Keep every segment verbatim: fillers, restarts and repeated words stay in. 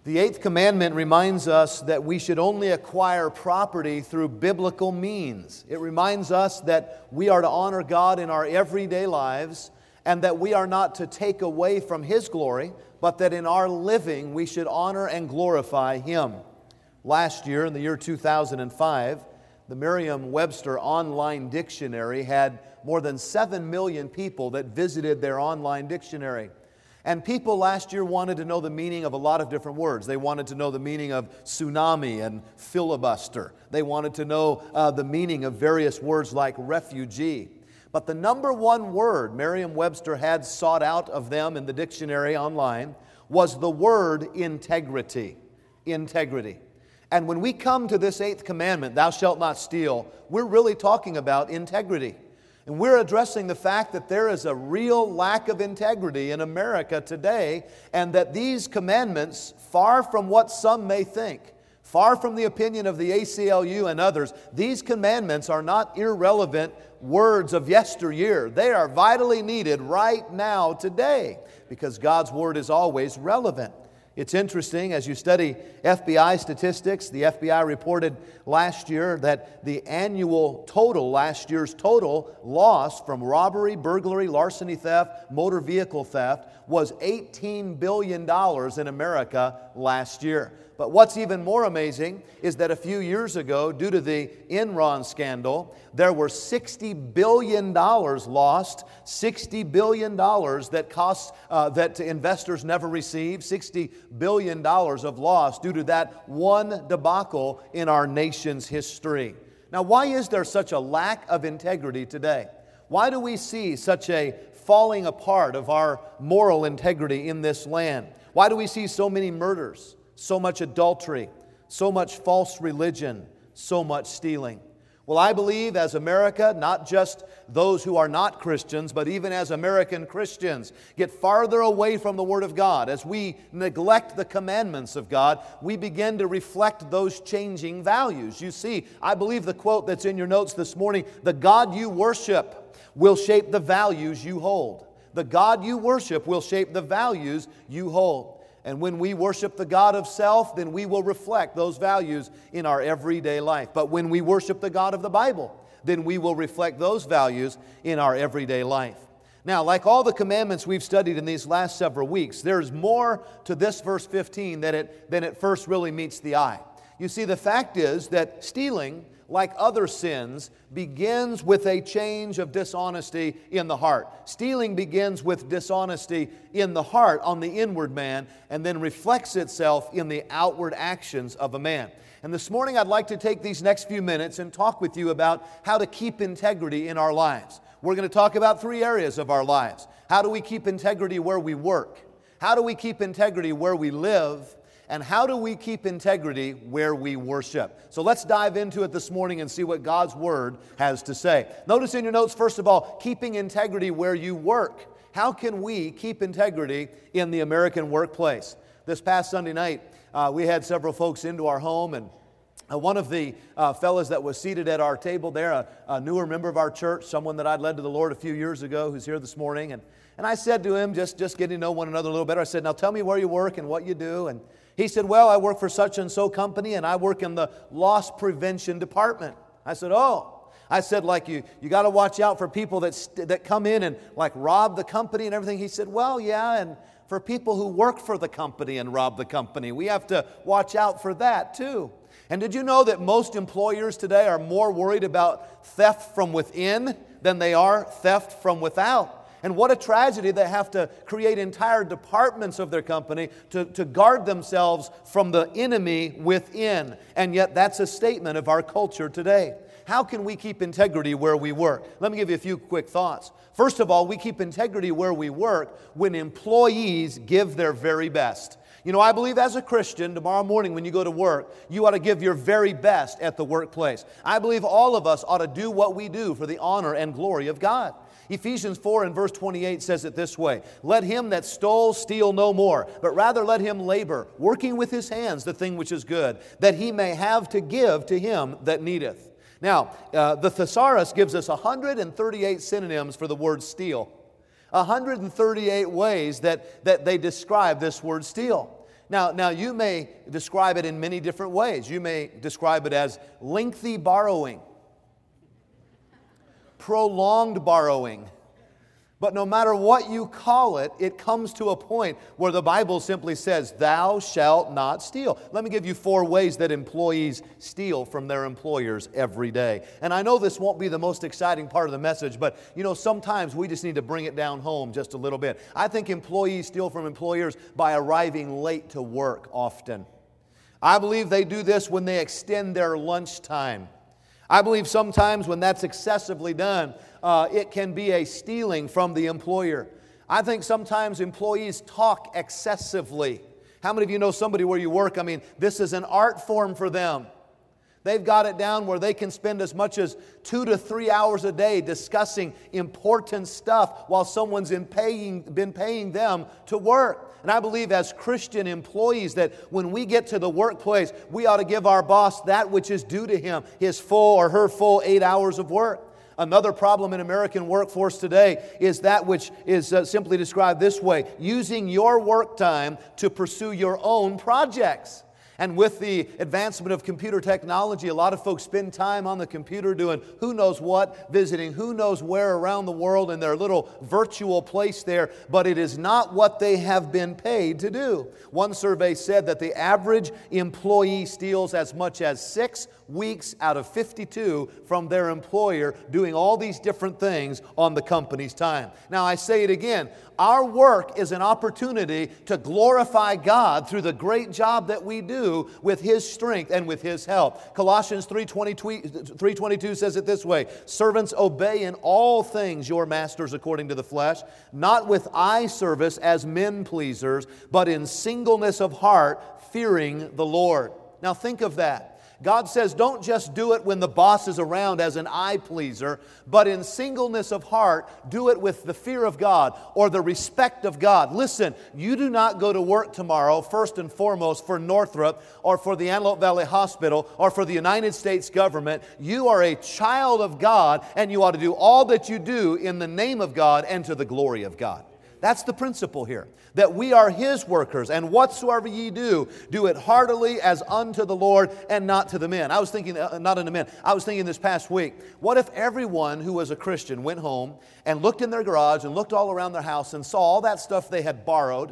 The eighth commandment reminds us that we should only acquire property through biblical means. It reminds us that we are to honor God in our everyday lives and that we are not to take away from His glory, but that in our living we should honor and glorify Him. Last year, in the year two thousand five, the Merriam-Webster Online Dictionary had more than seven million people that visited their online dictionary. And people last year wanted to know the meaning of a lot of different words. They wanted to know the meaning of tsunami and filibuster. They wanted to know uh, the meaning of various words like refugee. But the number one word Merriam-Webster had sought out of them in the dictionary online was the word integrity. Integrity. And when we come to this eighth commandment, thou shalt not steal, we're really talking about integrity. And we're addressing the fact that there is a real lack of integrity in America today, and that these commandments, far from what some may think, far from the opinion of the A C L U and others, these commandments are not irrelevant words of yesteryear. They are vitally needed right now, today, because God's Word is always relevant. It's interesting, as you study F B I statistics, the F B I reported last year that the annual total, last year's total loss from robbery, burglary, larceny theft, motor vehicle theft was eighteen billion dollars in America last year. But what's even more amazing is that a few years ago, due to the Enron scandal, there were sixty billion dollars lost, sixty billion dollars that costs uh, that investors never received, sixty billion dollars of loss due to that one debacle in our nation's history. Now, why is there such a lack of integrity today? Why do we see such a falling apart of our moral integrity in this land? Why do we see so many murders? So much adultery, so much false religion, so much stealing? Well, I believe as America, not just those who are not Christians, but even as American Christians, get farther away from the Word of God, as we neglect the commandments of God, we begin to reflect those changing values. You see, I believe the quote that's in your notes this morning, the God you worship will shape the values you hold. The God you worship will shape the values you hold. And when we worship the God of self, then we will reflect those values in our everyday life. But when we worship the God of the Bible, then we will reflect those values in our everyday life. Now, like all the commandments we've studied in these last several weeks, there's more to this verse fifteen than it, than it first really meets the eye. You see, the fact is that stealing, like other sins, begins with a change of dishonesty in the heart. Stealing begins with dishonesty in the heart on the inward man and then reflects itself in the outward actions of a man. And this morning I'd like to take these next few minutes and talk with you about how to keep integrity in our lives. We're going to talk about three areas of our lives. How do we keep integrity where we work? How do we keep integrity where we live? And how do we keep integrity where we worship? So let's dive into it this morning and see what God's Word has to say. Notice in your notes, first of all, keeping integrity where you work. How can we keep integrity in the American workplace? This past Sunday night, uh, we had several folks into our home, and uh, one of the uh, fellows that was seated at our table there, a, a newer member of our church, someone that I'd led to the Lord a few years ago, who's here this morning, and, and I said to him, just, just getting to know one another a little better, I said, now tell me where you work and what you do. And he said, well, I work for such and so company, and I work in the loss prevention department. I said, oh. I said, like, you you got to watch out for people that st- that come in and, like, rob the company and everything. He said, well, yeah, and for people who work for the company and rob the company, we have to watch out for that, too. And did you know that most employers today are more worried about theft from within than they are theft from without? And what a tragedy they have to create entire departments of their company to, to guard themselves from the enemy within. And yet that's a statement of our culture today. How can we keep integrity where we work? Let me give you a few quick thoughts. First of all, we keep integrity where we work when employees give their very best. You know, I believe as a Christian, tomorrow morning when you go to work, you ought to give your very best at the workplace. I believe all of us ought to do what we do for the honor and glory of God. Ephesians four and verse twenty-eight says it this way, let him that stole steal no more, but rather let him labor, working with his hands the thing which is good, that he may have to give to him that needeth. Now, uh, the thesaurus gives us one hundred thirty-eight synonyms for the word steal. one hundred thirty-eight ways that, that they describe this word steal. Now, now, you may describe it in many different ways. You may describe it as lengthy borrowing, prolonged borrowing. But no matter what you call it, it comes to a point where the Bible simply says, thou shalt not steal. Let me give you four ways that employees steal from their employers every day. And I know this won't be the most exciting part of the message, but you know, sometimes we just need to bring it down home just a little bit. I think employees steal from employers by arriving late to work often. I believe they do this when they extend their lunchtime. I believe sometimes when that's excessively done, uh, it can be a stealing from the employer. I think sometimes employees talk excessively. How many of you know somebody where you work? I mean, this is an art form for them. They've got it down where they can spend as much as two to three hours a day discussing important stuff while someone's in paying, been paying them to work. And I believe as Christian employees that when we get to the workplace, we ought to give our boss that which is due to him, his full or her full eight hours of work. Another problem in American workforce today is that which is uh, simply described this way: using your work time to pursue your own projects. And with the advancement of computer technology, a lot of folks spend time on the computer doing who knows what, visiting who knows where around the world in their little virtual place there, but it is not what they have been paid to do. One survey said that the average employee steals as much as six weeks out of fifty-two from their employer doing all these different things on the company's time. Now I say it again, our work is an opportunity to glorify God through the great job that we do with His strength and with His help. Colossians three twenty-two says it this way: servants, obey in all things your masters according to the flesh, not with eye service as men pleasers, but in singleness of heart, fearing the Lord. Now think of that. God says don't just do it when the boss is around as an eye pleaser, but in singleness of heart, do it with the fear of God or the respect of God. Listen, you do not go to work tomorrow, first and foremost, for Northrop or for the Antelope Valley Hospital or for the United States government. You are a child of God, and you ought to do all that you do in the name of God and to the glory of God. That's the principle here, that we are His workers, and whatsoever ye do, do it heartily as unto the Lord and not to the men. I was thinking, uh, not unto men, I was thinking this past week, what if everyone who was a Christian went home and looked in their garage and looked all around their house and saw all that stuff they had borrowed,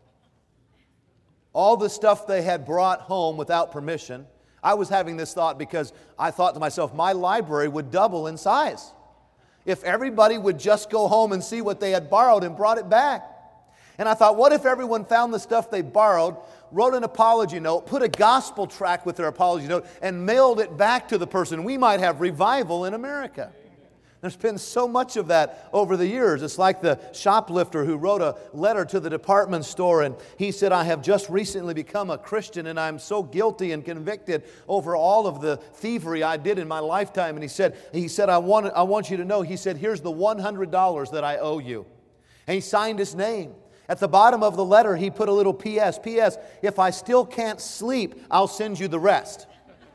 all the stuff they had brought home without permission. I was having this thought because I thought to myself, my library would double in size if everybody would just go home and see what they had borrowed and brought it back. And I thought, what if everyone found the stuff they borrowed, wrote an apology note, put a gospel tract with their apology note, and mailed it back to the person? We might have revival in America. There's been so much of that over the years. It's like the shoplifter who wrote a letter to the department store, and he said, I have just recently become a Christian, and I'm so guilty and convicted over all of the thievery I did in my lifetime. And he said, he said, I want, I want you to know, he said, here's the one hundred dollars that I owe you. And he signed his name. At the bottom of the letter, he put a little P S. P S, if I still can't sleep, I'll send you the rest.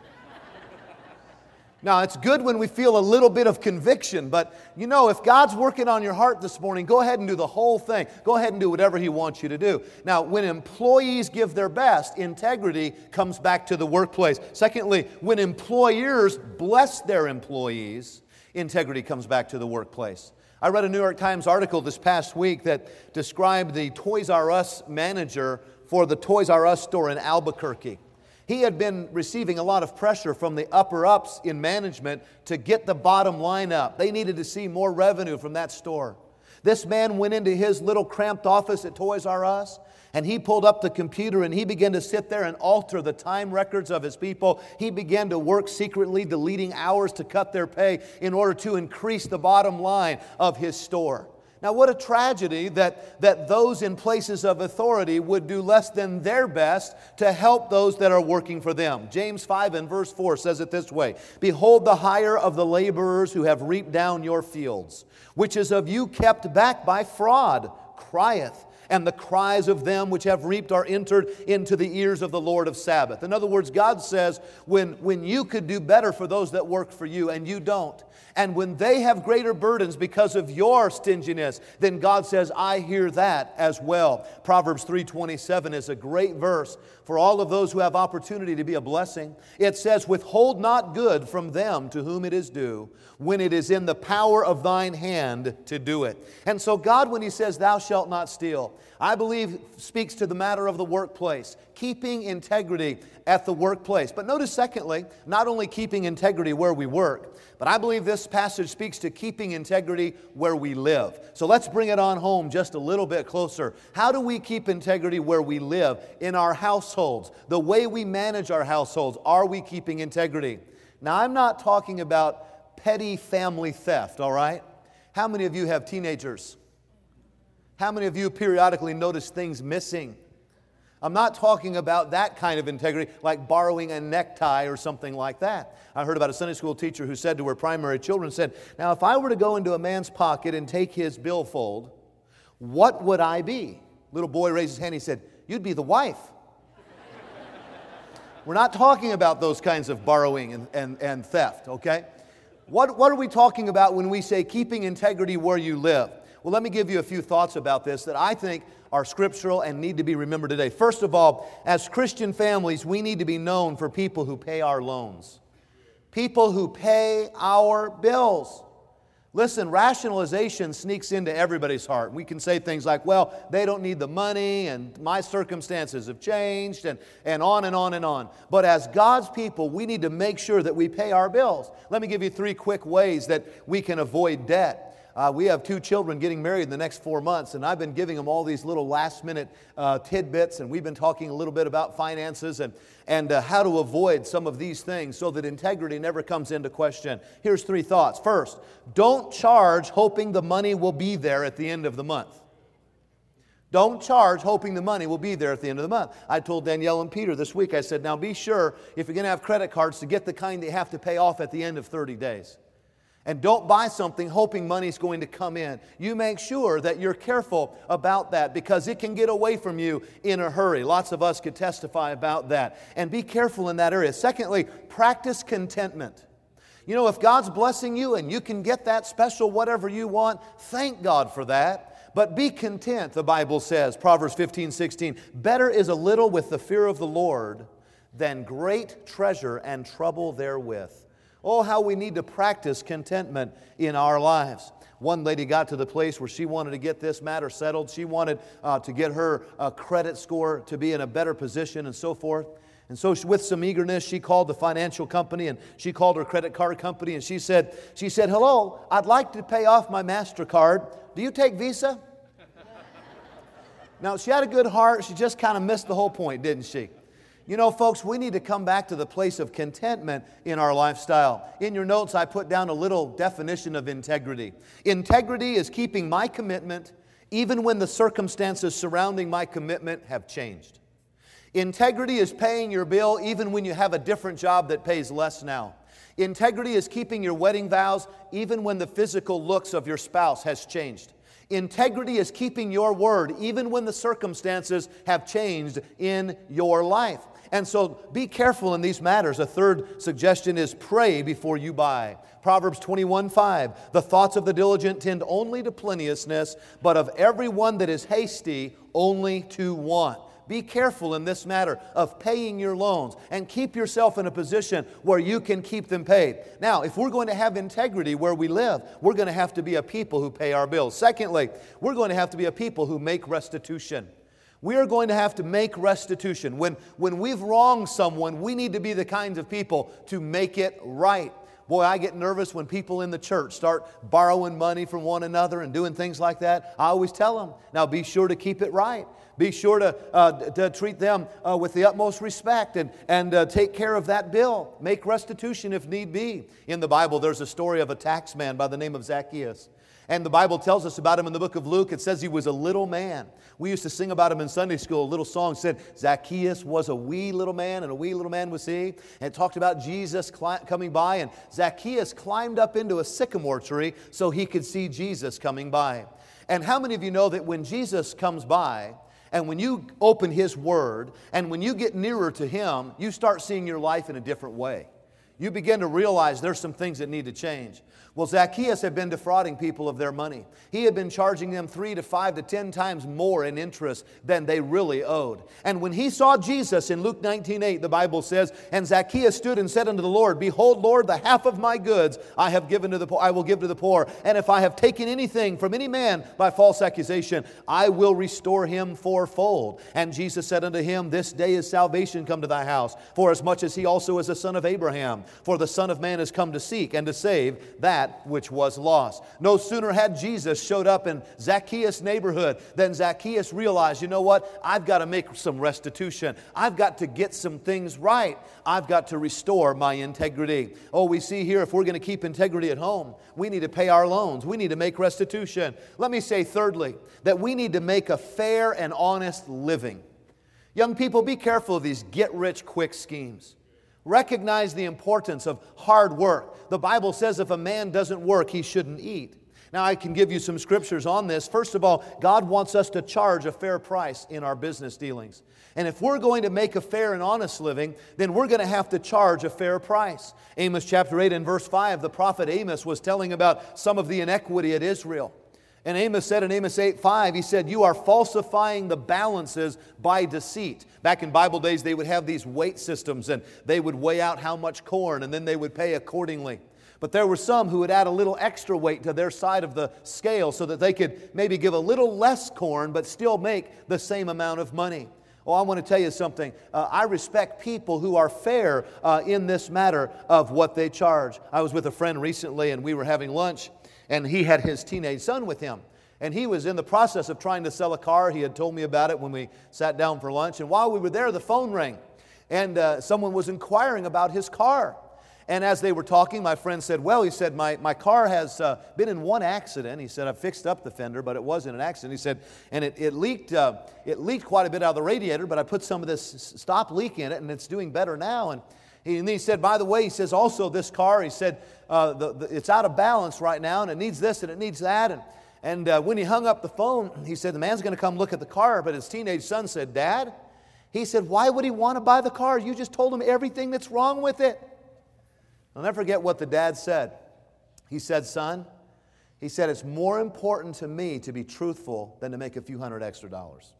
Now, it's good when we feel a little bit of conviction, but you know, if God's working on your heart this morning, go ahead and do the whole thing. Go ahead and do whatever He wants you to do. Now, when employees give their best, integrity comes back to the workplace. Secondly, when employers bless their employees, integrity comes back to the workplace. I read a New York Times article this past week that described the Toys R Us manager for the Toys R Us store in Albuquerque. He had been receiving a lot of pressure from the upper-ups in management to get the bottom line up. They needed to see more revenue from that store. This man went into his little cramped office at Toys R Us, and he pulled up the computer and he began to sit there and alter the time records of his people. He began to work secretly, deleting hours to cut their pay in order to increase the bottom line of his store. Now, what a tragedy that, that those in places of authority would do less than their best to help those that are working for them. James five and verse four says it this way: Behold, the hire of the laborers who have reaped down your fields, which is of you kept back by fraud, crieth. and the cries of them which have reaped are entered into the ears of the Lord of Sabaoth. In other words, God says, when, when you could do better for those that work for you and you don't, and when they have greater burdens because of your stinginess, then God says, I hear that as well. Proverbs three twenty-seven is a great verse for all of those who have opportunity to be a blessing. It says, withhold not good from them to whom it is due, when it is in the power of thine hand to do it. And so God, when He says, thou shalt not steal, I believe speaks to the matter of the workplace, keeping integrity at the workplace. But notice, secondly, not only keeping integrity where we work, but I believe this passage speaks to keeping integrity where we live. So let's bring it on home just a little bit closer. How do we keep integrity where we live? In our households, the way we manage our households, are we keeping integrity? Now, I'm not talking about petty family theft, all right? How many of you have teenagers? How many of you periodically notice things missing? I'm not talking about that kind of integrity, like borrowing a necktie or something like that. I heard about a Sunday school teacher who said to her primary children, said, now if I were to go into a man's pocket and take his billfold, what would I be? Little boy raised his hand, he said, you'd be the wife. We're not talking about those kinds of borrowing and, and, and theft, okay? What, what are we talking about when we say keeping integrity where you live? Well, let me give you a few thoughts about this that I think are scriptural and need to be remembered today. First of all, as Christian families, we need to be known for people who pay our loans. People who pay our bills. Listen, rationalization sneaks into everybody's heart. We can say things like, well, they don't need the money, and my circumstances have changed, and, and on and on and on. But as God's people, we need to make sure that we pay our bills. Let me give you three quick ways that we can avoid debt. Uh, we have two children getting married in the next four months, and I've been giving them all these little last-minute uh, tidbits, and we've been talking a little bit about finances and, and uh, how to avoid some of these things so that integrity never comes into question. Here's three thoughts. First, don't charge hoping the money will be there at the end of the month. Don't charge hoping the money will be there at the end of the month. I told Danielle and Peter this week, I said, now be sure, if you're going to have credit cards, to get the kind that you have to pay off at the end of thirty days. And don't buy something hoping money's going to come in. You make sure that you're careful about that because it can get away from you in a hurry. Lots of us could testify about that. And be careful in that area. Secondly, practice contentment. You know, if God's blessing you and you can get that special whatever you want, thank God for that. But be content, the Bible says, Proverbs fifteen sixteen. Better is a little with the fear of the Lord than great treasure and trouble therewith. Oh, how we need to practice contentment in our lives. One lady got to the place where she wanted to get this matter settled. She wanted uh, to get her uh, credit score to be in a better position and so forth. And so she, with some eagerness, she called the financial company and she called her credit card company and she said, she said, hello, I'd like to pay off my MasterCard. Do you take Visa? Now, she had a good heart. She just kind of missed the whole point, didn't she? You know, folks, we need to come back to the place of contentment in our lifestyle. In your notes, I put down a little definition of integrity. Integrity is keeping my commitment even when the circumstances surrounding my commitment have changed. Integrity is paying your bill even when you have a different job that pays less now. Integrity is keeping your wedding vows even when the physical looks of your spouse has changed. Integrity is keeping your word even when the circumstances have changed in your life. And so be careful in these matters. A third suggestion is pray before you buy. Proverbs twenty-one five, the thoughts of the diligent tend only to plenteousness, but of everyone that is hasty only to want. Be careful in this matter of paying your loans and keep yourself in a position where you can keep them paid. Now, if we're going to have integrity where we live, we're going to have to be a people who pay our bills. Secondly, we're going to have to be a people who make restitution. We are going to have to make restitution. When, when we've wronged someone, we need to be the kinds of people to make it right. Boy, I get nervous when people in the church start borrowing money from one another and doing things like that. I always tell them, now be sure to keep it right. Be sure to, uh, to treat them uh, with the utmost respect and, and uh, take care of that bill. Make restitution if need be. In the Bible, there's a story of a tax man by the name of Zacchaeus. And the Bible tells us about him in the book of Luke. It says he was a little man. We used to sing about him in Sunday school. A little song said, Zacchaeus was a wee little man, and a wee little man was he. And it talked about Jesus cli- coming by, and Zacchaeus climbed up into a sycamore tree so he could see Jesus coming by. And how many of you know that when Jesus comes by, and when you open His Word, and when you get nearer to Him, you start seeing your life in a different way. You begin to realize there's some things that need to change. Well, Zacchaeus had been defrauding people of their money. He had been charging them three to five to ten times more in interest than they really owed. And when he saw Jesus in Luke nineteen eight, the Bible says, "And Zacchaeus stood and said unto the Lord, Behold, Lord, the half of my goods I have given to the poor, I will give to the poor. And if I have taken anything from any man by false accusation, I will restore him fourfold. And Jesus said unto him, This day is salvation come to thy house, for as much as he also is a son of Abraham. For the Son of Man is come to seek and to save that which was lost." No sooner had Jesus showed up in Zacchaeus' neighborhood than Zacchaeus realized, you know what? I've got to make some restitution. I've got to get some things right. I've got to restore my integrity. Oh, we see here, if we're going to keep integrity at home, we need to pay our loans. We need to make restitution. Let me say thirdly, that we need to make a fair and honest living. Young people, be careful of these get-rich-quick schemes. Recognize the importance of hard work. The Bible says if a man doesn't work, he shouldn't eat. Now, I can give you some scriptures on this. First of all, God wants us to charge a fair price in our business dealings. And if we're going to make a fair and honest living, then we're going to have to charge a fair price. Amos chapter eight and verse five, the prophet Amos was telling about some of the inequity at Israel. And Amos said in Amos eight five, he said, "You are falsifying the balances by deceit." Back in Bible days, they would have these weight systems, and they would weigh out how much corn, and then they would pay accordingly. But there were some who would add a little extra weight to their side of the scale so that they could maybe give a little less corn, but still make the same amount of money. Oh, I want to tell you something. Uh, I respect people who are fair uh, in this matter of what they charge. I was with a friend recently, and we were having lunch. And he had his teenage son with him. And he was in the process of trying to sell a car. He had told me about it when we sat down for lunch. And while we were there, the phone rang. And uh, someone was inquiring about his car. And as they were talking, my friend said, well, he said, my, my car has uh, been in one accident. He said, I fixed up the fender, but it wasn't an accident. He said, and it, it leaked uh, it leaked quite a bit out of the radiator, but I put some of this stop leak in it, and it's doing better now. And He, and then he said, by the way, he says, also this car, he said, uh, the, the, it's out of balance right now, and it needs this and it needs that. And, and uh, when he hung up the phone, he said, the man's going to come look at the car. But his teenage son said, Dad, he said, why would he want to buy the car? You just told him everything that's wrong with it. I'll never forget what the dad said. He said, son, he said, it's more important to me to be truthful than to make a few hundred extra dollars.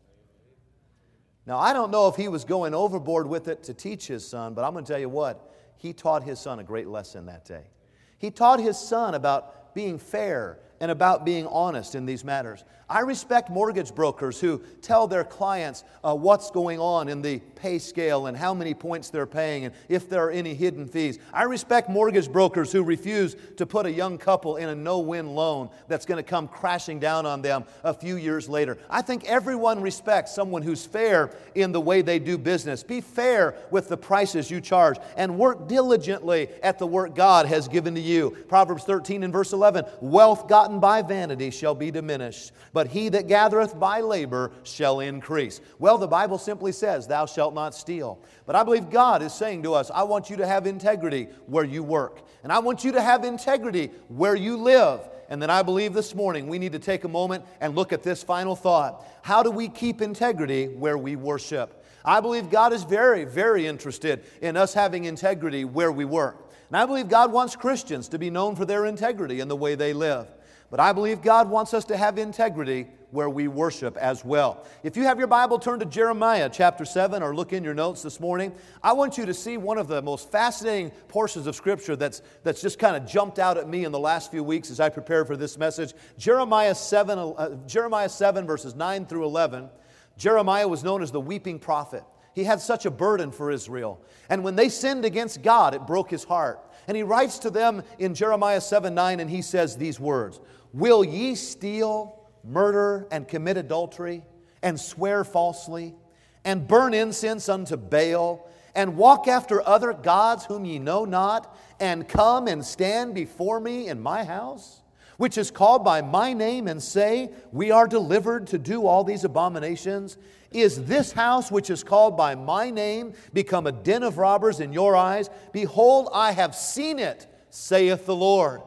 Now, I don't know if he was going overboard with it to teach his son, but I'm going to tell you what, he taught his son a great lesson that day. He taught his son about being fair and about being honest in these matters. I respect mortgage brokers who tell their clients uh, what's going on in the pay scale and how many points they're paying and if there are any hidden fees. I respect mortgage brokers who refuse to put a young couple in a no-win loan that's going to come crashing down on them a few years later. I think everyone respects someone who's fair in the way they do business. Be fair with the prices you charge and work diligently at the work God has given to you. Proverbs thirteen and verse eleven, wealth gotten by vanity shall be diminished, but he that gathereth by labor shall increase. Well, the Bible simply says, thou shalt not steal. But I believe God is saying to us, I want you to have integrity where you work. And I want you to have integrity where you live. And then I believe this morning we need to take a moment and look at this final thought. How do we keep integrity where we worship? I believe God is very, very interested in us having integrity where we work. And I believe God wants Christians to be known for their integrity in the way they live. But I believe God wants us to have integrity where we worship as well. If you have your Bible, turn to Jeremiah chapter seven or look in your notes this morning. I want you to see one of the most fascinating portions of Scripture that's, that's just kind of jumped out at me in the last few weeks as I prepared for this message. Jeremiah seven, uh, Jeremiah seven verses nine through eleven. Jeremiah was known as the weeping prophet. He had such a burden for Israel. And when they sinned against God, it broke his heart. And he writes to them in Jeremiah seven nine, and he says these words, will ye steal, murder, and commit adultery, and swear falsely, and burn incense unto Baal, and walk after other gods whom ye know not, and come and stand before me in my house, which is called by my name, and say, we are delivered to do all these abominations? Is this house which is called by my name become a den of robbers in your eyes? Behold, I have seen it, saith the Lord.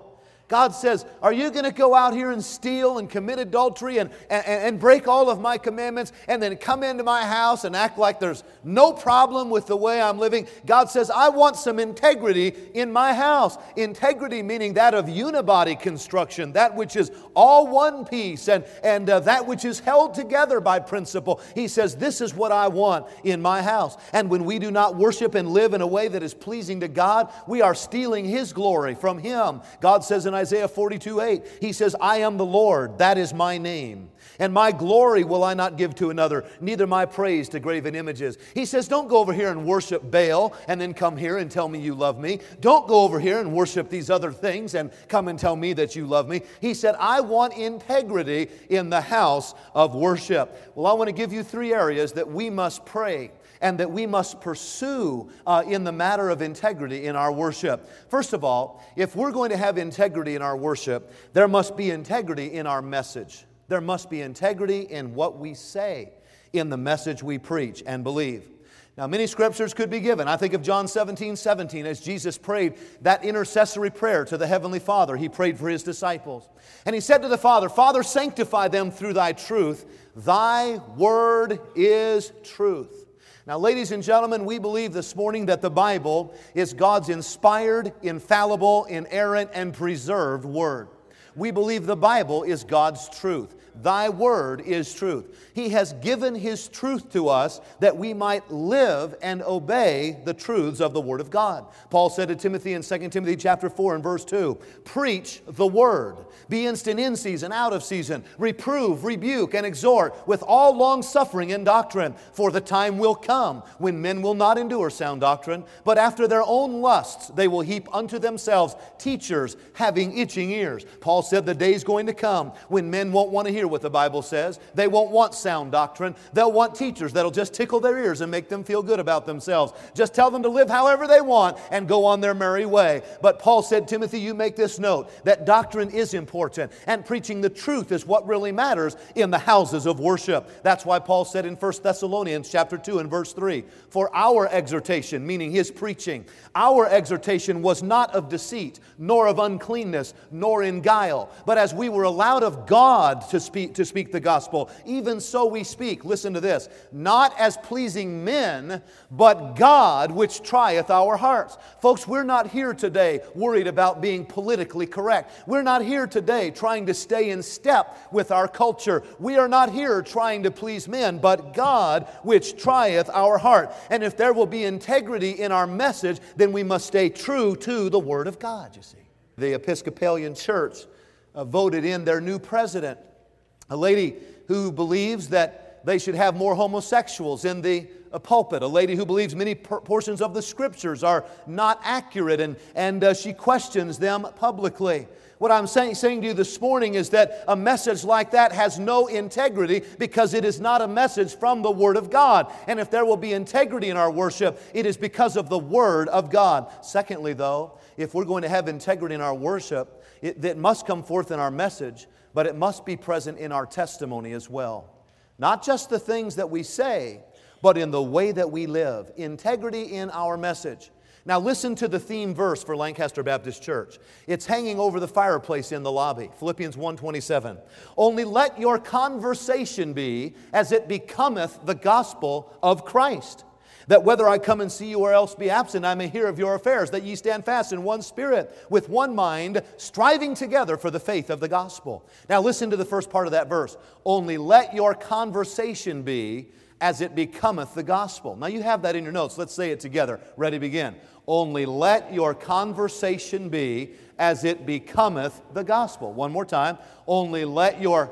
God says, are you going to go out here and steal and commit adultery and, and, and break all of my commandments and then come into my house and act like there's no problem with the way I'm living? God says, I want some integrity in my house. Integrity meaning that of unibody construction, that which is all one piece and, and uh, that which is held together by principle. He says, this is what I want in my house. And when we do not worship and live in a way that is pleasing to God, we are stealing His glory from Him. God says in Isaiah forty-two eight, He says, I am the Lord, that is my name. And my glory will I not give to another, neither my praise to graven images. He says, don't go over here and worship Baal and then come here and tell me you love me. Don't go over here and worship these other things and come and tell me that you love me. He said, I want integrity in the house of worship. Well, I want to give you three areas that we must pray and that we must pursue uh, in the matter of integrity in our worship. First of all, if we're going to have integrity in our worship, there must be integrity in our message. There must be integrity in what we say, in the message we preach and believe. Now, many scriptures could be given. I think of John seventeen seventeen, as Jesus prayed that intercessory prayer to the Heavenly Father. He prayed for His disciples. And He said to the Father, Father, sanctify them through Thy truth. Thy word is truth. Now, ladies and gentlemen, we believe this morning that the Bible is God's inspired, infallible, inerrant, and preserved Word. We believe the Bible is God's truth. Thy word is truth. He has given His truth to us that we might live and obey the truths of the Word of God. Paul said to Timothy in Second Timothy chapter four and verse two, preach the word. Be instant in season, out of season. Reprove, rebuke, and exhort with all long suffering and doctrine. For the time will come when men will not endure sound doctrine, but after their own lusts they will heap unto themselves teachers having itching ears. Paul said the day's going to come when men won't want to hear what the Bible says. They won't want sound doctrine. They'll want teachers that'll just tickle their ears and make them feel good about themselves. Just tell them to live however they want and go on their merry way. But Paul said, Timothy, you make this note, that doctrine is important and preaching the truth is what really matters in the houses of worship. That's why Paul said in First Thessalonians chapter two and verse three, for our exhortation, meaning his preaching, our exhortation was not of deceit, nor of uncleanness, nor in guile, but as we were allowed of God to speak to speak the gospel, even so we speak, listen to this, not as pleasing men, but God which trieth our hearts. Folks, we're not here today worried about being politically correct. We're not here today trying to stay in step with our culture. We are not here trying to please men, but God which trieth our heart. And if there will be integrity in our message, then we must stay true to the Word of God, you see. The Episcopalian Church uh, voted in their new president, a lady who believes that they should have more homosexuals in the uh, pulpit. A lady who believes many per- portions of the Scriptures are not accurate, and, and uh, she questions them publicly. What I'm saying, saying to you this morning is that a message like that has no integrity because it is not a message from the Word of God. And if there will be integrity in our worship, it is because of the Word of God. Secondly, though, if we're going to have integrity in our worship, it, it must come forth in our message, but it must be present in our testimony as well. Not just the things that we say, but in the way that we live. Integrity in our message. Now listen to the theme verse for Lancaster Baptist Church. It's hanging over the fireplace in the lobby. Philippians one twenty-seven. Only let your conversation be as it becometh the gospel of Christ. That whether I come and see you or else be absent, I may hear of your affairs, that ye stand fast in one spirit, with one mind, striving together for the faith of the gospel. Now listen to the first part of that verse. Only let your conversation be as it becometh the gospel. Now you have that in your notes. Let's say it together. Ready, begin. Only let your conversation be as it becometh the gospel. One more time. Only let your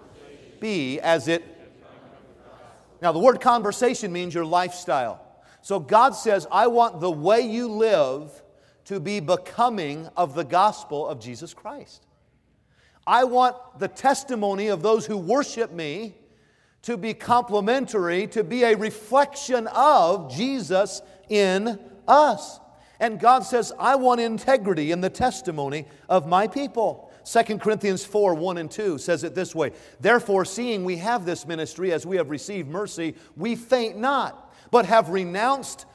be as it. Now the word conversation means your lifestyle. So God says, I want the way you live to be becoming of the gospel of Jesus Christ. I want the testimony of those who worship me to be complementary, to be a reflection of Jesus in us. And God says, I want integrity in the testimony of my people. Second Corinthians four, one and two says it this way. Therefore, seeing we have this ministry as we have received mercy, we faint not, but have renounced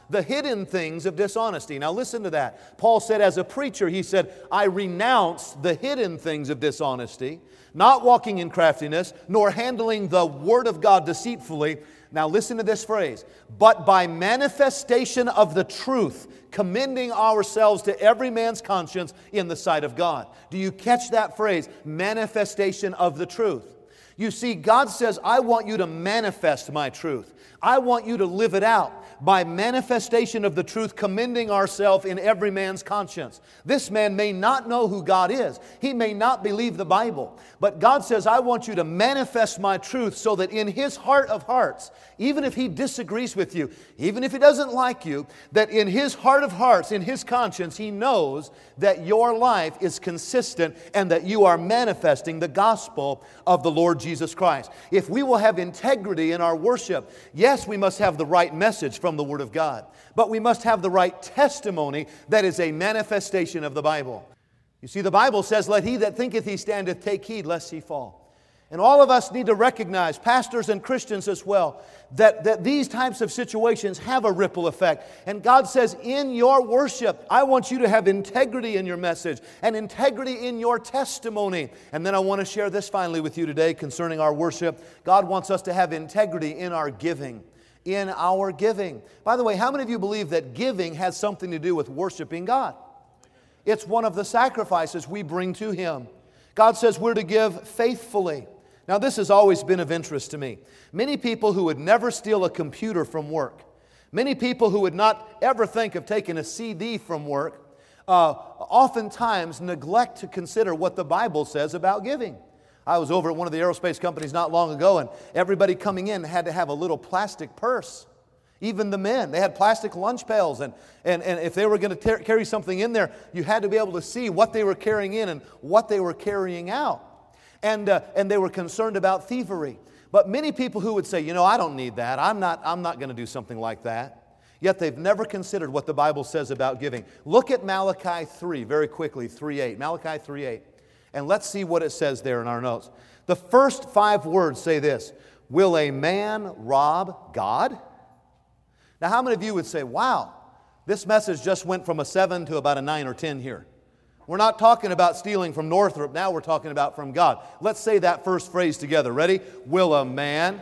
the hidden things of dishonesty. Now listen to that. Paul said as a preacher, he said, I renounce the hidden things of dishonesty, not walking in craftiness, nor handling the word of God deceitfully. Now listen to this phrase, but by manifestation of the truth, commending ourselves to every man's conscience in the sight of God. Do you catch that phrase? Manifestation of the truth. You see, God says, I want you to manifest my truth. I want you to live it out by manifestation of the truth, commending ourselves in every man's conscience. This man may not know who God is. He may not believe the Bible. But God says, I want you to manifest my truth so that in his heart of hearts, even if he disagrees with you, even if he doesn't like you, that in his heart of hearts, in his conscience, he knows that your life is consistent and that you are manifesting the gospel of the Lord Jesus Christ. If we will have integrity in our worship, yes, we must have the right message from the Word of God, but we must have the right testimony that is a manifestation of the Bible. You see, the Bible says, let he that thinketh he standeth take heed lest he fall. And all of us need to recognize, pastors and Christians as well, that, that these types of situations have a ripple effect. And God says, in your worship, I want you to have integrity in your message and integrity in your testimony. And then I want to share this finally with you today concerning our worship. God wants us to have integrity in our giving. In our giving. By the way, how many of you believe that giving has something to do with worshiping God? It's one of the sacrifices we bring to Him. God says we're to give faithfully. Now, this has always been of interest to me. Many people who would never steal a computer from work, many people who would not ever think of taking a C D from work, uh, oftentimes neglect to consider what the Bible says about giving. I was over at one of the aerospace companies not long ago, and everybody coming in had to have a little plastic purse. Even the men, they had plastic lunch pails, and, and, and if they were going to ter- carry something in there, you had to be able to see what they were carrying in and what they were carrying out. And, uh, and they were concerned about thievery. But many people who would say, you know, I don't need that. I'm not, I'm not going to do something like that. Yet they've never considered what the Bible says about giving. Look at Malachi three very quickly, three eight. Malachi three eight. And let's see what it says there in our notes. The first five words say this: will a man rob God? Now, how many of you would say, wow, this message just went from a seven to about a nine or ten here? We're not talking about stealing from Northrop. Now we're talking about from God. Let's say that first phrase together. Ready? Will a man,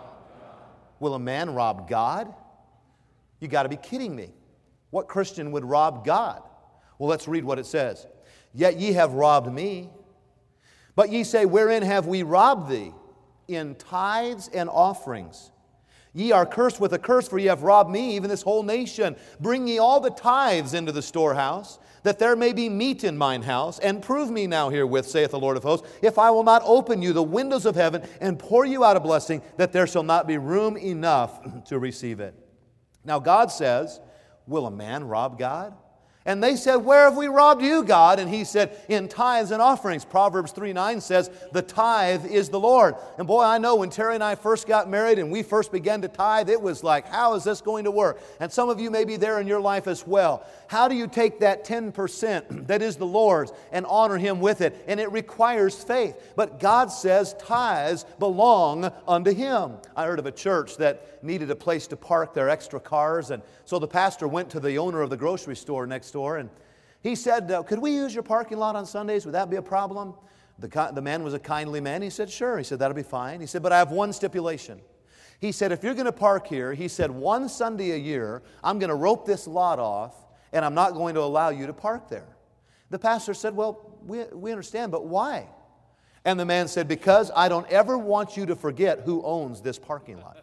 will a man rob God? You got to be kidding me. What Christian would rob God? Well, let's read what it says. Yet ye have robbed me. But ye say, wherein have we robbed thee? In tithes and offerings. Ye are cursed with a curse, for ye have robbed me, even this whole nation. Bring ye all the tithes into the storehouse, that there may be meat in mine house. And prove me now herewith, saith the Lord of hosts, if I will not open you the windows of heaven, and pour you out a blessing, that there shall not be room enough to receive it. Now God says, will a man rob God? And they said, where have we robbed you, God? And He said, in tithes and offerings. Proverbs three nine says, the tithe is the Lord. And boy, I know when Terry and I first got married and we first began to tithe, it was like, how is this going to work? And some of you may be there in your life as well. How do you take that ten percent that is the Lord's and honor Him with it? And it requires faith. But God says tithes belong unto Him. I heard of a church that needed a place to park their extra cars, and so the pastor went to the owner of the grocery store next door, and he said, uh, could we use your parking lot on Sundays? Would that be a problem? The, the man was a kindly man. He said, sure. He said, that'll be fine. He said, but I have one stipulation. He said, if you're going to park here, he said, one Sunday a year, I'm going to rope this lot off, and I'm not going to allow you to park there. The pastor said, well, we, we understand, but why? And the man said, because I don't ever want you to forget who owns this parking lot.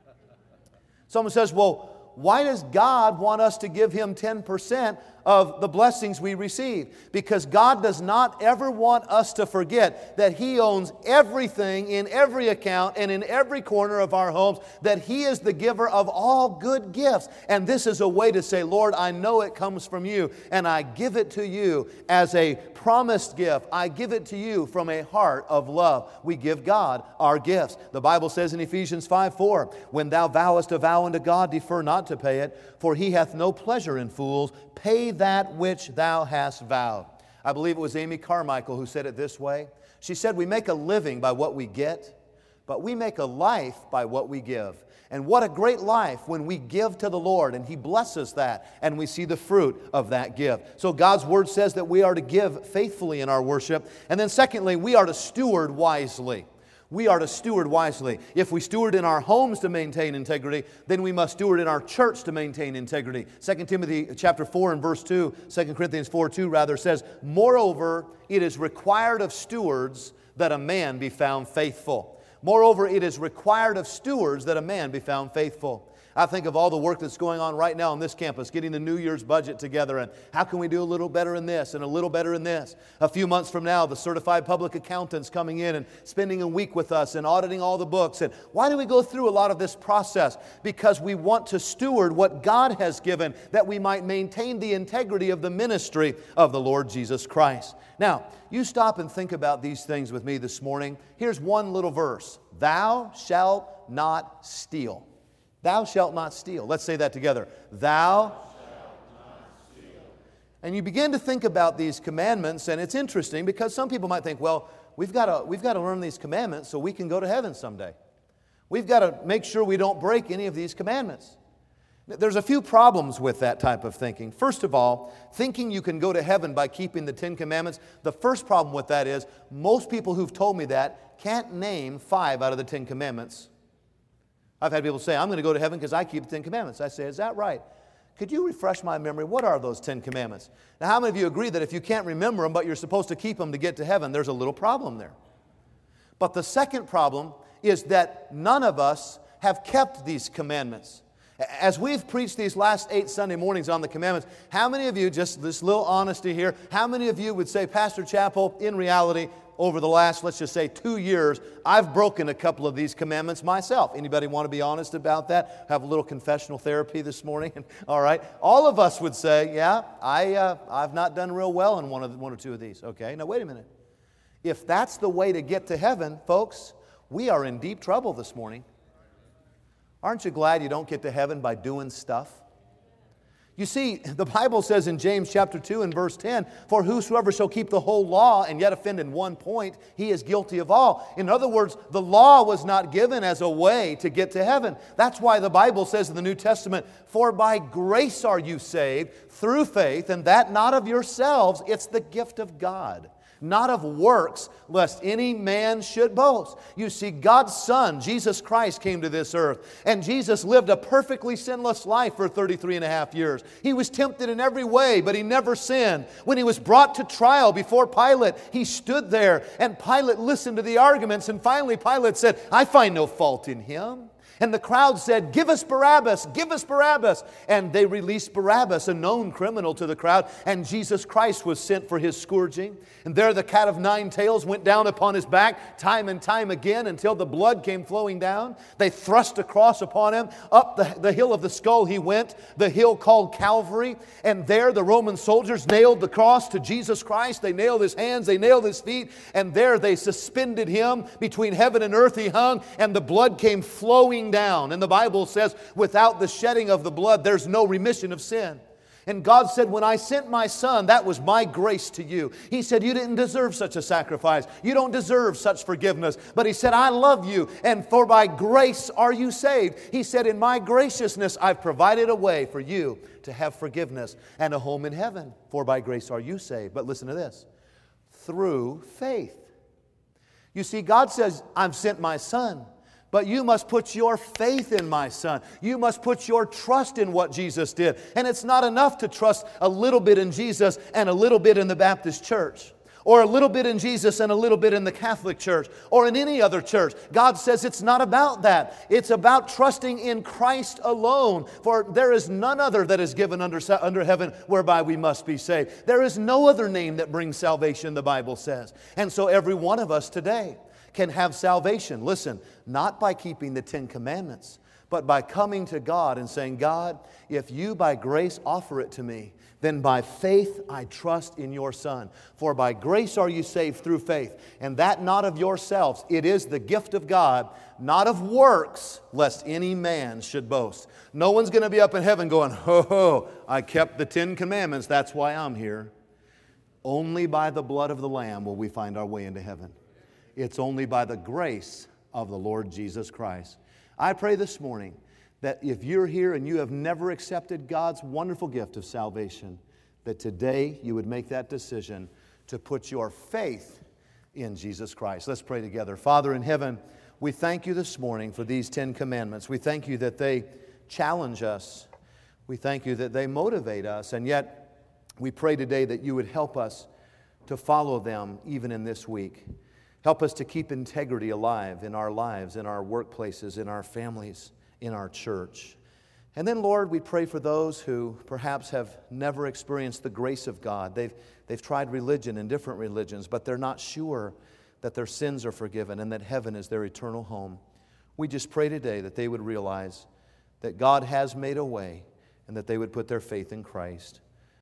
Someone says, well, why does God want us to give Him ten percent of the blessings we receive? Because God does not ever want us to forget that He owns everything in every account and in every corner of our homes, that He is the giver of all good gifts. And this is a way to say, Lord, I know it comes from You, and I give it to You as a promised gift. I give it to You from a heart of love. We give God our gifts. The Bible says in Ephesians five four, when thou vowest a vow unto God, defer not to pay it, for He hath no pleasure in fools. Pay that which thou hast vowed. I believe it was Amy Carmichael who said it this way. She said, we make a living by what we get, but we make a life by what we give. And what a great life when we give to the Lord and He blesses that and we see the fruit of that gift. So God's Word says that we are to give faithfully in our worship. And then secondly, we are to steward wisely. We are to steward wisely. If we steward in our homes to maintain integrity, then we must steward in our church to maintain integrity. Second Timothy chapter four and verse two, Second Corinthians four two rather says, "Moreover, it is required of stewards that a man be found faithful." Moreover, it is required of stewards that a man be found faithful. I think of all the work that's going on right now on this campus, getting the New Year's budget together, and how can we do a little better in this and a little better in this. A few months from now, the certified public accountants coming in and spending a week with us and auditing all the books. And why do we go through a lot of this process? Because we want to steward what God has given, that we might maintain the integrity of the ministry of the Lord Jesus Christ. Now, you stop and think about these things with me this morning. Here's one little verse. Thou shalt not steal. Thou shalt not steal. Let's say that together. Thou shalt not steal. And you begin to think about these commandments, and it's interesting because some people might think, well, we've got to, we've got to learn these commandments so we can go to heaven someday. We've got to make sure we don't break any of these commandments. There's a few problems with that type of thinking. First of all, thinking you can go to heaven by keeping the Ten Commandments, the first problem with that is most people who've told me that can't name five out of the Ten Commandments. I've had people say, I'm going to go to heaven because I keep the Ten Commandments. I say, is that right? Could you refresh my memory? What are those Ten Commandments? Now, how many of you agree that if you can't remember them, but you're supposed to keep them to get to heaven, there's a little problem there? But the second problem is that none of us have kept these commandments. As we've preached these last eight Sunday mornings on the commandments, how many of you, just this little honesty here, how many of you would say, Pastor Chappell, in reality, over the last, let's just say, two years, I've broken a couple of these commandments myself. Anybody want to be honest about that? Have a little confessional therapy this morning? All right. All of us would say, yeah, I, uh, I've not done real well in one, of the, one or two of these. Okay, now wait a minute. If that's the way to get to heaven, folks, we are in deep trouble this morning. Aren't you glad you don't get to heaven by doing stuff? You see, the Bible says in James chapter two and verse ten, for whosoever shall keep the whole law and yet offend in one point, he is guilty of all. In other words, the law was not given as a way to get to heaven. That's why the Bible says in the New Testament, for by grace are you saved through faith, and that not of yourselves, it's the gift of God. Not of works, lest any man should boast. You see, God's Son, Jesus Christ, came to this earth, and Jesus lived a perfectly sinless life for thirty-three and a half years. He was tempted in every way, but He never sinned. When He was brought to trial before Pilate, He stood there, and Pilate listened to the arguments, and finally Pilate said, I find no fault in Him. And the crowd said, give us Barabbas, give us Barabbas. And they released Barabbas, a known criminal, to the crowd. And Jesus Christ was sent for His scourging. And there the cat of nine tails went down upon His back time and time again until the blood came flowing down. They thrust a cross upon Him. Up the, the hill of the skull He went, the hill called Calvary. And there the Roman soldiers nailed the cross to Jesus Christ. They nailed His hands, they nailed His feet. And there they suspended Him. Between heaven and earth He hung. And the blood came flowing down. And the Bible says, without the shedding of the blood, there's no remission of sin. And God said, when I sent my Son, that was my grace to you. He said, you didn't deserve such a sacrifice. You don't deserve such forgiveness. But He said, I love you, and for by grace are you saved. He said, in my graciousness, I've provided a way for you to have forgiveness and a home in heaven. For by grace are you saved. But listen to this. Through faith. You see, God says, I've sent my Son. But you must put your faith in my Son. You must put your trust in what Jesus did. And it's not enough to trust a little bit in Jesus and a little bit in the Baptist church. Or a little bit in Jesus and a little bit in the Catholic Church. Or in any other church. God says it's not about that. It's about trusting in Christ alone. For there is none other that is given under, under heaven whereby we must be saved. There is no other name that brings salvation, the Bible says. And so every one of us today can have salvation, listen, not by keeping the Ten Commandments, but by coming to God and saying, God, if you by grace offer it to me, then by faith I trust in your Son. For by grace are you saved through faith, and that not of yourselves. It is the gift of God, not of works, lest any man should boast. No one's going to be up in heaven going, ho ho, I kept the Ten Commandments, that's why I'm here. Only by the blood of the Lamb will we find our way into heaven. It's only by the grace of the Lord Jesus Christ. I pray this morning that if you're here and you have never accepted God's wonderful gift of salvation, that today you would make that decision to put your faith in Jesus Christ. Let's pray together. Father in heaven, we thank you this morning for these Ten Commandments. We thank you that they challenge us. We thank you that they motivate us. And yet, we pray today that you would help us to follow them even in this week. Help us to keep integrity alive in our lives, in our workplaces, in our families, in our church. And then, Lord, we pray for those who perhaps have never experienced the grace of God. They've, they've tried religion and different religions, but they're not sure that their sins are forgiven and that heaven is their eternal home. We just pray today that they would realize that God has made a way and that they would put their faith in Christ.